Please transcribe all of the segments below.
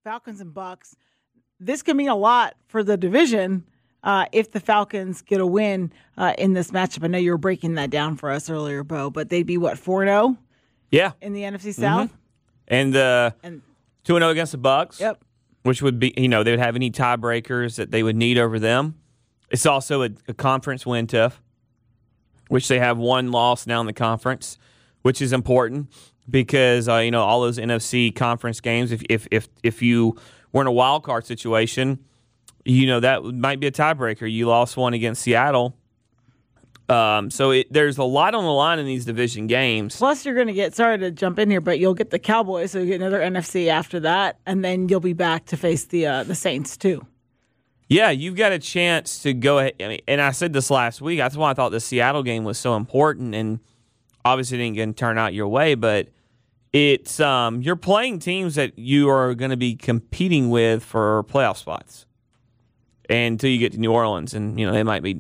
Falcons and Bucks. This could mean a lot for the division if the Falcons get a win in this matchup. I know you were breaking that down for us earlier, Bo, but they'd be, 4-0? Yeah. In the NFC South? And 2-0 against the Bucks. Yep. Which would be, they would have any tiebreakers that they would need over them. It's also a conference win, Tiff, which they have one loss now in the conference, which is important because, all those NFC conference games, if you were in a wild card situation, that might be a tiebreaker. You lost one against Seattle. So there's a lot on the line in these division games. Plus, you're going to get, sorry to jump in here, but you'll get the Cowboys, so you get another NFC after that, and then you'll be back to face the Saints, too. Yeah, you've got a chance to go ahead. And I said this last week. That's why I thought the Seattle game was so important, and obviously it didn't turn out your way, but it's you're playing teams that you are going to be competing with for playoff spots. And until you get to New Orleans, and they might be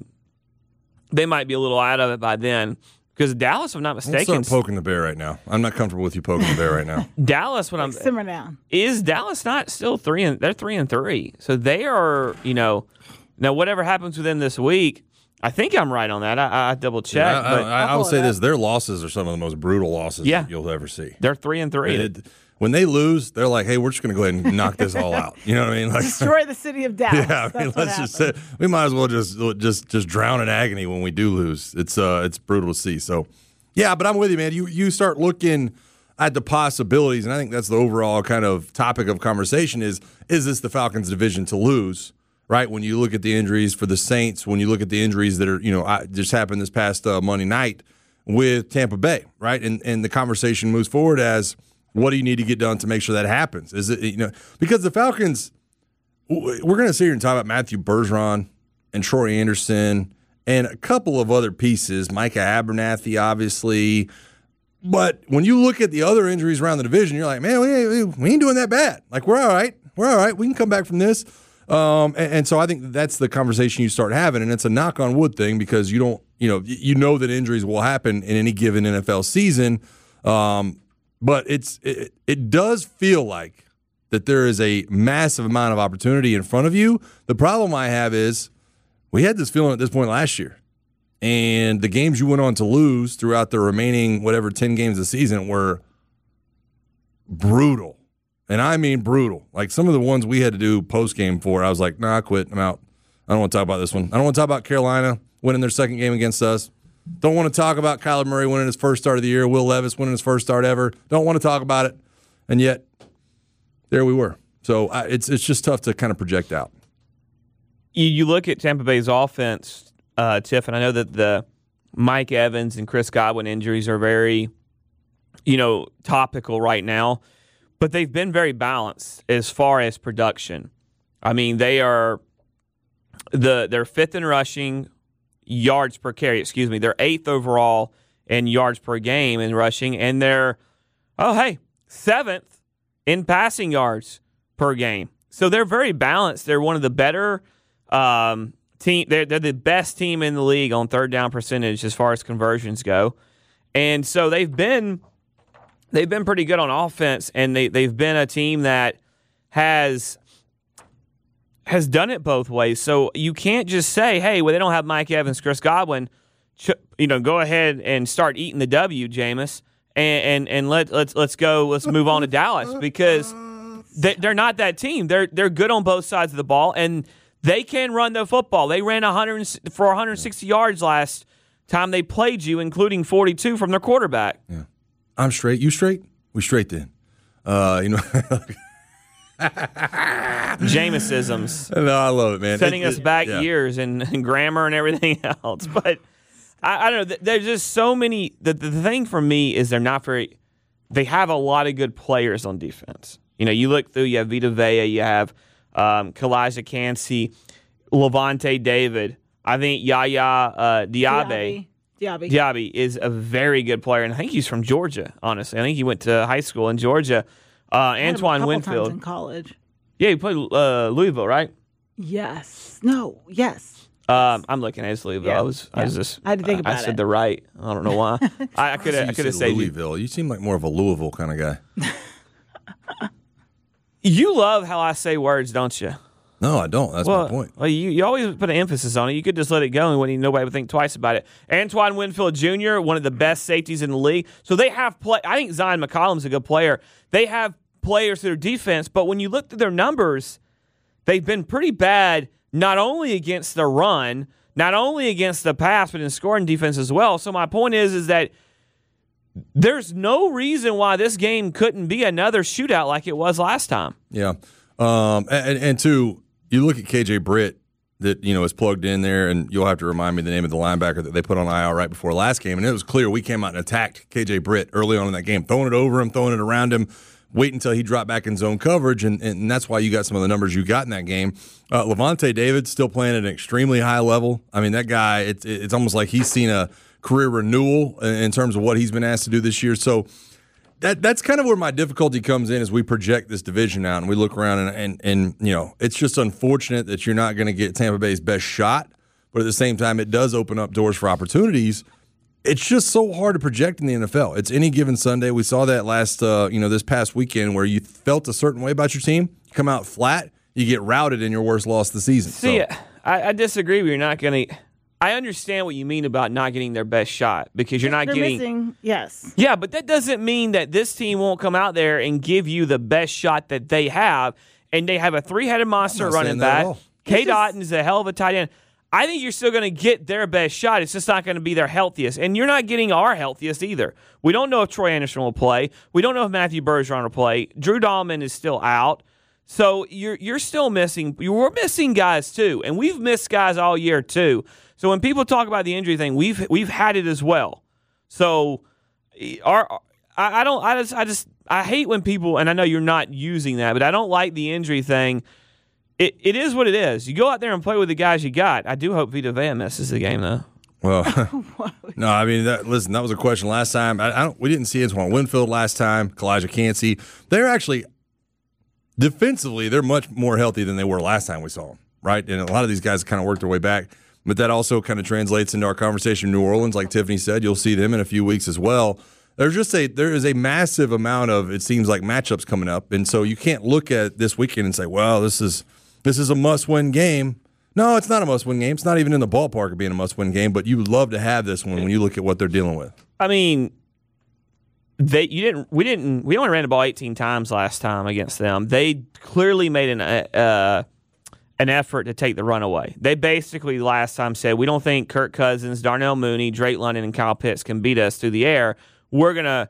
a little out of it by then. Because Dallas, if I'm not mistaken, Don't start poking the bear right now. I'm not comfortable with you poking the bear right now. Dallas, simmer down. Is Dallas not still 3-3? They're 3-3, so they are. Now whatever happens with them this week, I think I'm right on that. I double check. Yeah, I will say this: their losses are some of the most brutal losses that you'll ever see. They're 3-3. When they lose, they're like, "Hey, we're just going to go ahead and knock this all out." You know what I mean? Like, destroy the city of Dallas. Yeah, let's just say we might as well just drown in agony when we do lose. It's brutal to see. So, yeah, but I'm with you, man. You start looking at the possibilities, and I think that's the overall kind of topic of conversation: is this the Falcons' division to lose? Right? When you look at the injuries for the Saints, when you look at the injuries that are just happened this past Monday night with Tampa Bay, right? And the conversation moves forward as, what do you need to get done to make sure that happens? Is it because the Falcons, we're going to sit here and talk about Matthew Bergeron and Troy Anderson and a couple of other pieces, Micah Abernathy, obviously. But when you look at the other injuries around the division, you're like, man, we ain't doing that bad. Like, we're all right. We're all right. We can come back from this. And so I think that's the conversation you start having, and it's a knock on wood thing because you don't, that injuries will happen in any given NFL season. But it does feel like that there is a massive amount of opportunity in front of you. The problem I have is we had this feeling at this point last year, and the games you went on to lose throughout the remaining 10 games of the season were brutal. And I mean brutal. Like some of the ones we had to do post-game for, I was like, nah, I quit. I'm out. I don't want to talk about this one. I don't want to talk about Carolina winning their second game against us. Don't want to talk about Kyler Murray winning his first start of the year, Will Levis winning his first start ever. Don't want to talk about it. And yet, there we were. So it's just tough to kind of project out. You look at Tampa Bay's offense, Tiff, and I know that the Mike Evans and Chris Godwin injuries are very, topical right now. But they've been very balanced as far as production. I mean, they're fifth in rushing yards per carry. They're eighth overall in yards per game in rushing, and they're seventh in passing yards per game. So they're very balanced. They're one of the better team. They're the best team in the league on third down percentage as far as conversions go, and so they've been pretty good on offense, and they've been a team that has done it both ways. So you can't just say, hey, they don't have Mike Evans, Chris Godwin, go ahead and start eating the W, Jameis, and let's move on to Dallas, because they're not that team. They're good on both sides of the ball, and they can run the football. They ran 160 yards last time they played you, including 42 from their quarterback. Yeah. I'm straight. You straight? We straight then. Jameisisms. No, I love it, man. Sending us back years and grammar and everything else. But I don't know. There's just so many. The thing for me is they're not very. They have a lot of good players on defense. You look through. You have Vita Vea. You have Kalijah Kancey, Levante David. I think Yaya Diaby is a very good player, and I think he's from Georgia, honestly. I think he went to high school in Georgia. Antoine Winfield. Times in college. Yeah, he played Louisville, right? Yes. No, yes. I'm looking at his Louisville. Yeah. I had to think about it. I said the right. I don't know why. I could have said Louisville. You seem like more of a Louisville kind of guy. You love how I say words, don't you? No, I don't. That's my point. Well, you always put an emphasis on it. You could just let it go, and nobody would think twice about it. Antoine Winfield Jr., one of the best safeties in the league. So they have play. I think Zion McCollum's a good player. They have players to their defense, but when you look at their numbers, they've been pretty bad, not only against the run, not only against the pass, but in scoring defense as well. So my point is that there's no reason why this game couldn't be another shootout like it was last time. Yeah. And two, you look at KJ Britt that, is plugged in there, and you'll have to remind me the name of the linebacker that they put on IR right before last game. And it was clear we came out and attacked KJ Britt early on in that game, throwing it over him, throwing it around him, wait until he dropped back in zone coverage, and that's why you got some of the numbers you got in that game. Levante David still playing at an extremely high level. I mean, that guy, it's almost like he's seen a career renewal in terms of what he's been asked to do this year. So that's kind of where my difficulty comes in as we project this division out and we look around and it's just unfortunate that you're not going to get Tampa Bay's best shot, but at the same time it does open up doors for opportunities. It's just so hard to project in the NFL. It's any given Sunday. We saw that last this past weekend where you felt a certain way about your team, come out flat, you get routed in your worst loss of the season. See, I disagree with you. You're not going to. I understand what you mean about not getting their best shot because you're not getting. Missing, yes. Yeah, but that doesn't mean that this team won't come out there and give you the best shot that they have. And they have a three-headed monster running back. K. Dotton is a hell of a tight end. I think you're still going to get their best shot. It's just not going to be their healthiest. And you're not getting our healthiest either. We don't know if Troy Anderson will play. We don't know if Matthew Bergeron will play. Drew Dahlman is still out. So you're still missing. We're missing guys too. And we've missed guys all year too. So when people talk about the injury thing, we've had it as well. So I hate when people, and I know you're not using that, but I don't like the injury thing. It is what it is. You go out there and play with the guys you got. I do hope Vita Vea misses the game though. Well, no, I mean, that was a question last time. We didn't see Antoine Winfield last time. Kalijah Cansey. They're actually defensively, they're much more healthy than they were last time we saw them, right? And a lot of these guys kind of worked their way back. But that also kind of translates into our conversation in New Orleans. Like Tiffany said, you'll see them in a few weeks as well. There is a massive amount of, it seems like, matchups coming up. And so you can't look at this weekend and say, well, this is a must-win game. No, it's not a must-win game. It's not even in the ballpark of being a must-win game, but you would love to have this one when you look at what they're dealing with. I mean, we only ran the ball 18 times last time against them. They clearly made an effort to take the run away. They basically last time said, we don't think Kirk Cousins, Darnell Mooney, Drake London, and Kyle Pitts can beat us through the air. We're gonna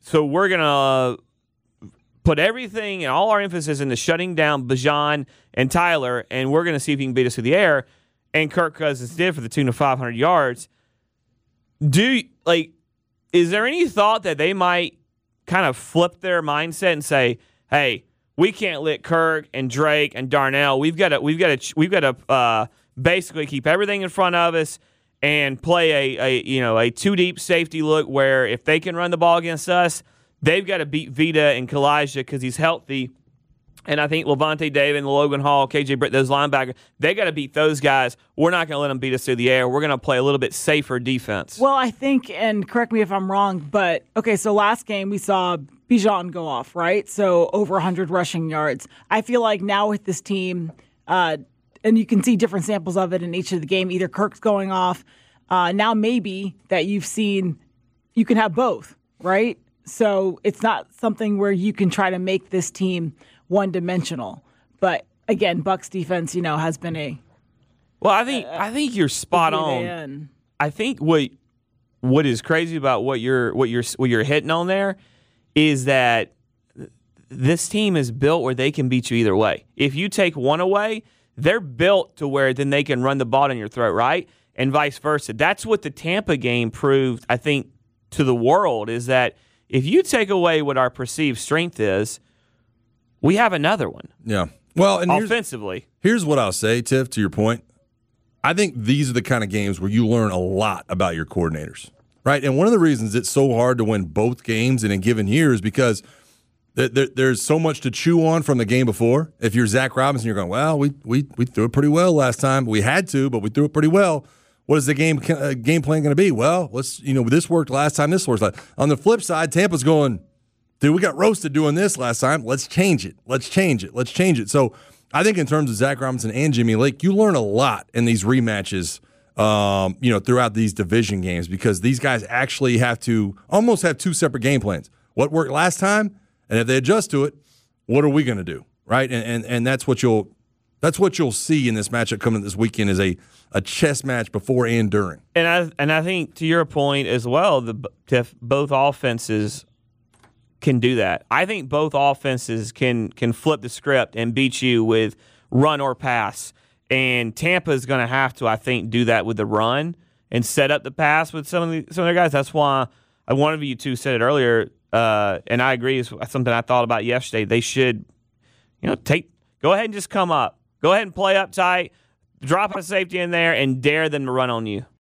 put everything and all our emphasis into shutting down Bijan and Tyler, and we're gonna see if he can beat us through the air. And Kirk Cousins did for the tune of 500 yards. Is there any thought that they might kind of flip their mindset and say, hey, we can't let Kirk and Drake and Darnell. We've got to basically keep everything in front of us and play a two deep safety look where if they can run the ball against us, they've got to beat Vita and Kalijah because he's healthy. And I think Levante David and Logan Hall, KJ Britt, those linebackers, they got to beat those guys. We're not going to let them beat us through the air. We're going to play a little bit safer defense. Well, I think, and correct me if I'm wrong, but okay, so last game we saw Bijan go off, right? So over 100 rushing yards. I feel like now with this team, and you can see different samples of it in each of the game, either Kirk's going off. Now maybe that you've seen, you can have both, right? So it's not something where you can try to make this team one-dimensional. But again, Bucs defense, has been a. Well, I think you're spot on. I think what is crazy about what you're hitting on there is that this team is built where they can beat you either way. If you take one away, they're built to where then they can run the ball down your throat, right? And vice versa. That's what the Tampa game proved, I think, to the world, is that if you take away what our perceived strength is, we have another one. Yeah. Well, and offensively. Here's what I'll say, Tiff, to your point. I think these are the kind of games where you learn a lot about your coordinators, right? And one of the reasons it's so hard to win both games in a given year is because there's so much to chew on from the game before. If you're Zach Robinson, you're going, well, we threw it pretty well last time. We had to, but we threw it pretty well. What is the game plan going to be? Well, this worked last time. This works. On the flip side, Tampa's going, dude, we got roasted doing this last time. Let's change it. Let's change it. Let's change it. So I think in terms of Zach Robinson and Jimmy Lake, you learn a lot in these rematches, throughout these division games, because these guys actually have to almost have two separate game plans. What worked last time, and if they adjust to it, what are we going to do, right? And that's what you'll see in this matchup coming this weekend is a chess match before and during. And I think to your point as well, both offenses can do that. I think both offenses can flip the script and beat you with run or pass. And Tampa is going to have to, I think, do that with the run and set up the pass with some of their guys. That's why one of you two said it earlier, and I agree. It's something I thought about yesterday. They should, go ahead and just come up. Go ahead and play up tight, drop a safety in there, and dare them to run on you.